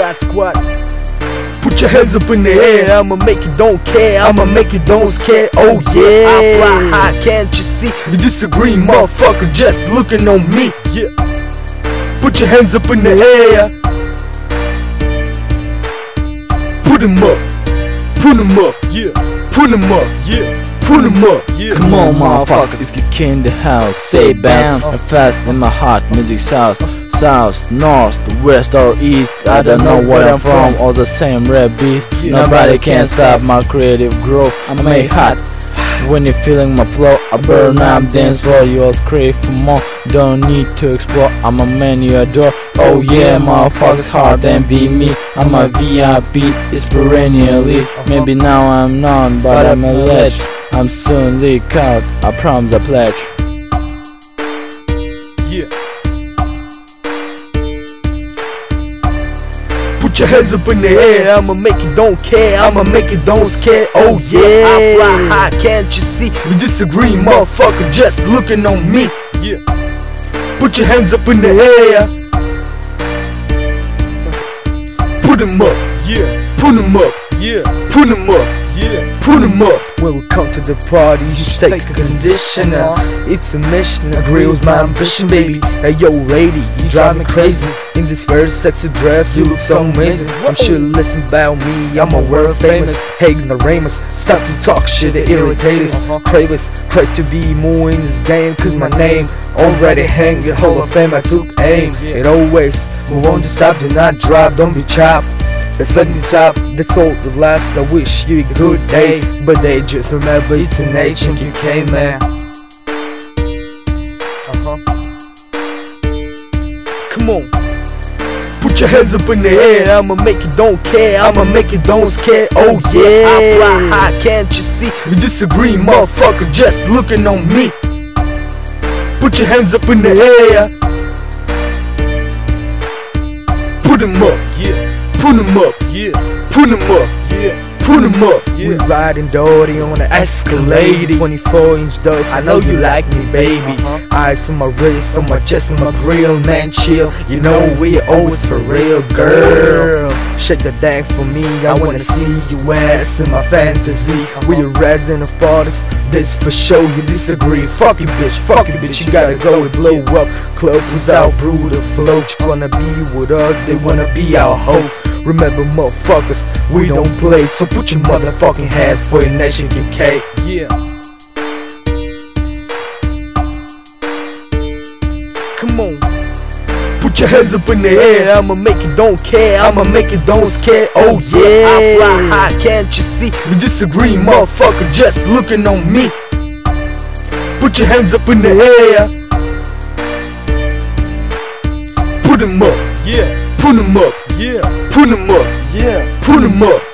Squad. Put your hands up in the air, I'ma make you don't care, I'ma make you don't scare, oh yeah. I fly high, can't you see? You disagree, motherfucker, just looking on me, yeah. Put your hands up in the air. Put 'em up, yeah. Put 'em up, yeah. Put 'em up, yeah. Come on, motherfuckers, it's the king in the house. Say bounce, and fast in my heart, music south, north, west or east. I don't know where I'm from, all the same rap beat. Nobody can stop my creative growth. I make hot when you're feeling my flow. I burn up, dance for yours, crave for more. Don't need to explore, I'm a man you adore. Oh yeah, motherfuckers, hard and be me. I'm a VIP, it's perennially. Maybe now I'm none, but I'm a ledge. I'm soon leak out, I promise, I pledge. Yeah. Put your hands up in the air, I'ma make you don't care, I'ma make you don't scare, oh yeah. I fly high, can't you see? You disagree, motherfucker, just looking on me, yeah. Put your hands up in the air. Put 'em up, yeah. Put 'em up, yeah. Put 'em up, yeah. Put 'em up. When we come to the party, you should take a conditioner. It's a mission, agree with my ambition, baby. Hey yo lady, you drive me crazy. In this very sexy dress, you look so amazing. I'm sure you listen about me, I'm a world famous. Ignoramus, stop to talk shit, it irritates us. Cravers, crazy to be more in this game, cause my name already hang in Hall of Fame. I took aim, it always move on to stop, do not drop, don't be chopped. Let's let me top, that's all the last. I wish you a good day, but they just remember it's an HMQK, man. Come on. Put your hands up in the air, I'ma make you don't care, I'ma make you don't scare, oh yeah. I fly high, can't you see? You disagree, motherfucker, just looking on me. Put your hands up in the air. Put 'em up, yeah. Put 'em up, yeah. Put 'em up, yeah. Put 'em up, yeah. We riding dirty on the Escalade, 24-inch dope. I know you like me, baby. Eyes on my wrist, on my chest, on my grill, man, chill. You know we always for real, girl. Shake the thing for me, I wanna see you ass in my fantasy. We a resident of artists, this for sure. You disagree, fuck you bitch, you gotta go and blow up. Club was out, brutal flow. You wanna be with us, they wanna be our hope. Remember motherfuckers, we don't play, so put your motherfucking hands for your nation, UK. Yeah. Come on. Put your hands up in the air, I'ma make you don't care, I'ma make you don't scare, oh yeah. I fly high, can't you see? You disagree, motherfucker, just looking on me. Put your hands up in the air. Put 'em up, yeah. Put 'em up, yeah. Put 'em up, yeah. Put 'em up.